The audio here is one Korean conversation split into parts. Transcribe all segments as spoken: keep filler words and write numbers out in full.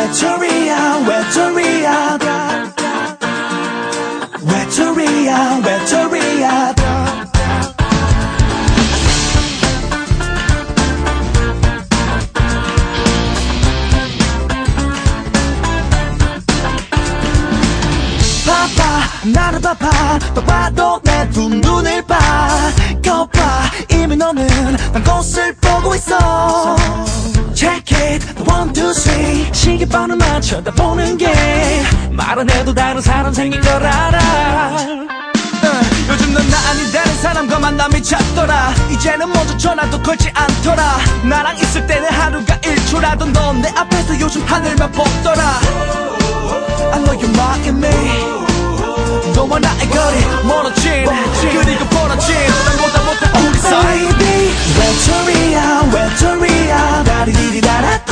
외톨이야 외톨이야 외톨이야 외톨이야 봐봐 나를 봐봐 봐봐도 내 두 눈을 봐 거봐 이미 너는 난 곳을 보고 있어 Check it one two three 시계번호만 쳐다보는 게 말 안 해도 다른 사람 생긴 걸 알아 uh, 요즘 넌 나 아닌 다른 사람과 만남이 잦더라 이제는 먼저 전화도 걸지 않더라 나랑 있을 때는 하루가 일 초라도 넌 내 앞에서 요즘 하늘만 보더라 I know you're mocking me 너와 나의 거리 멀어진 그리고 벌어진 난 보다 못해 우리 사이 Baby 외톨이야 외톨이야 다리디리다라뚜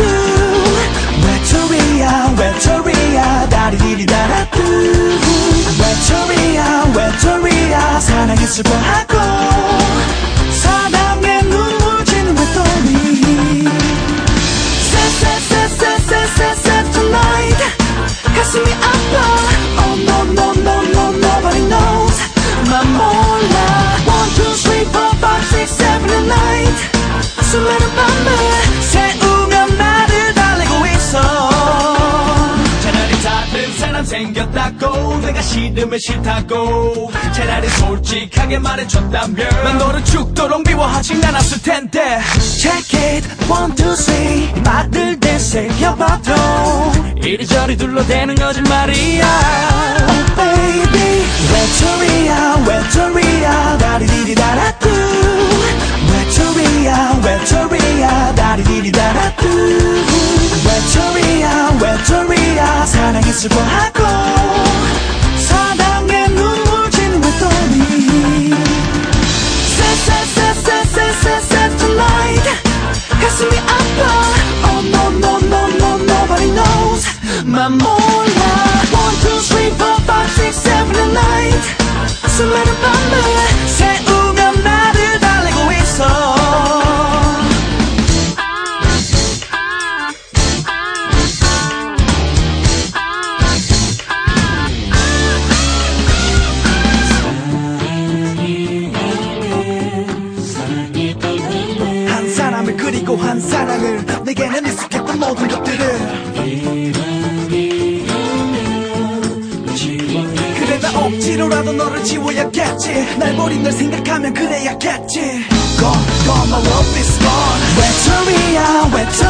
외톨이야 외톨이야 다리디리다라뚜 외톨이야 외톨이야 사랑에 슬퍼하고 사랑에 눈물 지는 외톨이 Sad sad sad sad sad sad sad tonight 가슴이 아파 Oh no no no no nobody knows 난 몰라 One two three four five six seven and eight 수많은 밤을 새우면 나를 달래고 있어 차라리 다른 사람 생겼다고 내가 싫으면 싫다고 차라리 솔직하게 말해줬다면 난 너를 죽도록 미워하진 않았을 텐데 Check it one two three 말들 되새겨봐도 이리저리 둘러대는 거짓말이야 Oh baby 외톨이야 외톨이야 다리디리다라뚜 외톨이야 외톨이야 다리디리다라뚜 외톨이야 외톨이야 사랑에 슬퍼하고 사랑에 눈물 지는 외톨이 Sad sad sad sad sad sad sad tonight 가슴이 아파 Oh no no no no nobody knows 난 몰라 One two three four five six seven and eight 수많은 밤을 새우면 나를 달래고 있어 한 사람을 그리고 한 사랑을 내게는 익숙했던 모든 것들을 그래 나 억지로라도 너를 지워야겠지 날 버린 널 생각하면 그래야겠지 Gone, gone, my love is gone 외톨이야 외톨이야